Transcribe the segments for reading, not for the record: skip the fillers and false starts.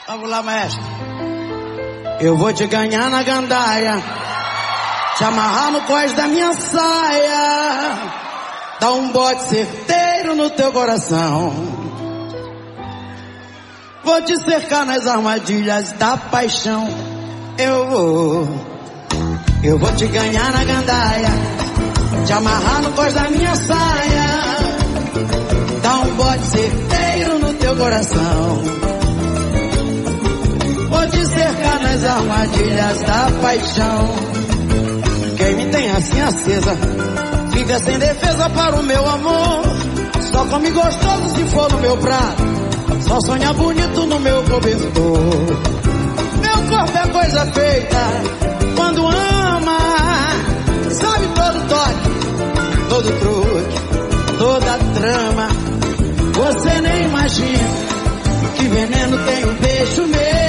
Vamos lá, maestro. Eu vou te ganhar na gandaia, te amarrar no cós da minha saia, dar um bote certeiro no teu coração. Vou te cercar nas armadilhas da paixão. Eu vou te ganhar na gandaia, te amarrar no cós da minha saia, dar um bote certeiro no teu coração. Vou te cercar nas armadilhas da paixão. Quem me tem assim acesa fica sem defesa para o meu amor. Só come gostoso se for no meu prato, só sonha bonito no meu cobertor. Meu corpo é coisa feita quando ama, sabe todo toque, todo truque, toda trama. Você nem imagina que veneno tem um beijo meu.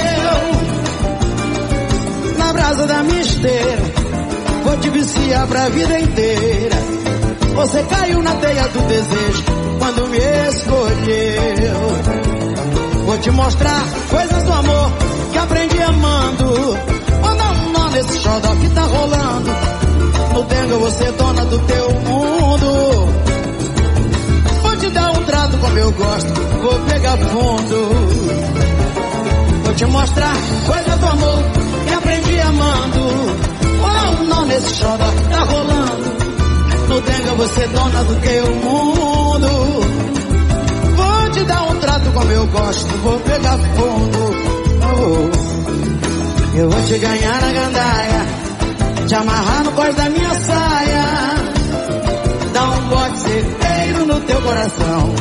Na brasa da minha esteira vou te viciar pra vida inteira. Você caiu na teia do desejo quando me escolheu. Vou te mostrar coisas do amor que aprendi amando. Vou dar um nó nesse xodó que tá rolando. No Denga você é dona do teu mundo. Vou te dar um trato como eu gosto, vou pegar fundo. Vou te mostrar coisas do amor que aprendi amando. Vou dar um nó nesse xodó que tá rolando. No Denga você é dona do teu mundo. Vou te dar um trato como eu gosto, vou pegar fundo. Eu vou te ganhar na gandaia, te amarrar no cós da minha saia, dar um bote certeiro no teu coração.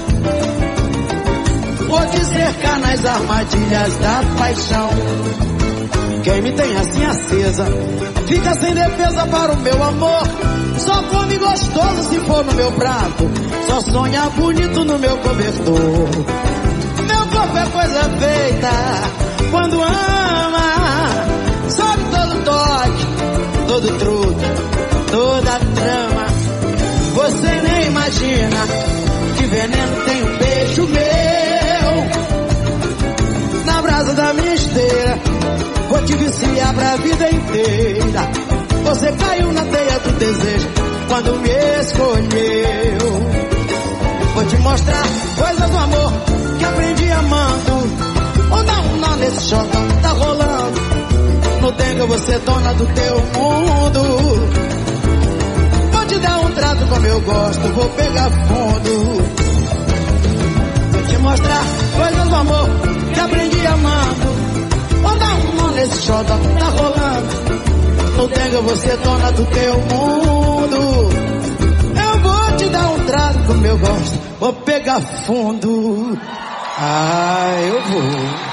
Vou te cercar nas armadilhas da paixão. Quem me tem assim acesa fica sem defesa para o meu amor. Só come gostoso se for no meu prato, só sonha bonito no meu cobertor. Meu corpo é coisa feita quando ama, sabe todo toque, todo truque, toda trama. Você nem imagina que veneno tem um beijo meu. Na brasa da minha esteira vou te viciar pra vida inteira. Você caiu na teia do desejo quando me escolheu. Vou te mostrar coisas do amor que aprendi amando. Vou dar um nó nesse xodó que tá rolando. No Denga você é dona do teu mundo. Vou te dar um trato como eu gosto, vou pegar fundo. Vou te mostrar coisas do amor que aprendi amando. Vou dar um nó nesse xodó que tá rolando. No Denga você é dona do teu mundo. Eu vou te dar um trato como eu gosto, vou pegar fundo. Ah, eu vou.